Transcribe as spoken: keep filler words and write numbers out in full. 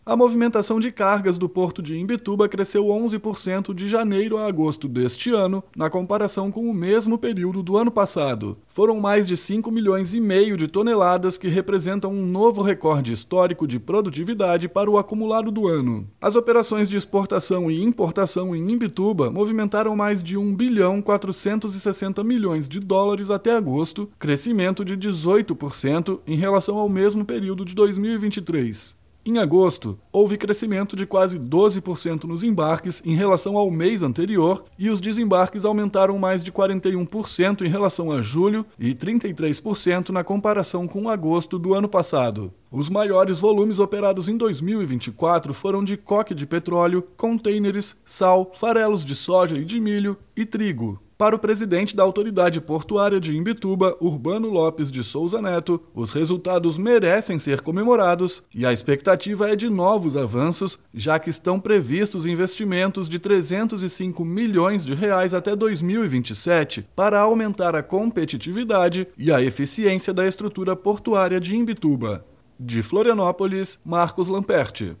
A movimentação de cargas do porto de Imbituba cresceu onze por cento de janeiro a agosto deste ano, na comparação com o mesmo período do ano passado. Foram mais de cinco milhões e meio de toneladas, que representam um novo recorde histórico de produtividade para o acumulado do ano. As operações de exportação e importação em Imbituba movimentaram mais de um bilhão quatrocentos e sessenta milhões de dólares até agosto, crescimento de dezoito por cento em relação ao mesmo período de dois mil e vinte e três. Em agosto, houve crescimento de quase doze por cento nos embarques em relação ao mês anterior, e os desembarques aumentaram mais de quarenta e um por cento em relação a julho e trinta e três por cento na comparação com agosto do ano passado. Os maiores volumes operados em dois mil e vinte e quatro foram de coque de petróleo, contêineres, sal, farelos de soja e de milho e trigo. Para o presidente da Autoridade Portuária de Imbituba, Urbano Lopes de Souza Neto, os resultados merecem ser comemorados e a expectativa é de novos avanços, já que estão previstos investimentos de trezentos e cinco milhões de reais até dois mil e vinte e sete para aumentar a competitividade e a eficiência da estrutura portuária de Imbituba. De Florianópolis, Marcos Lamperti.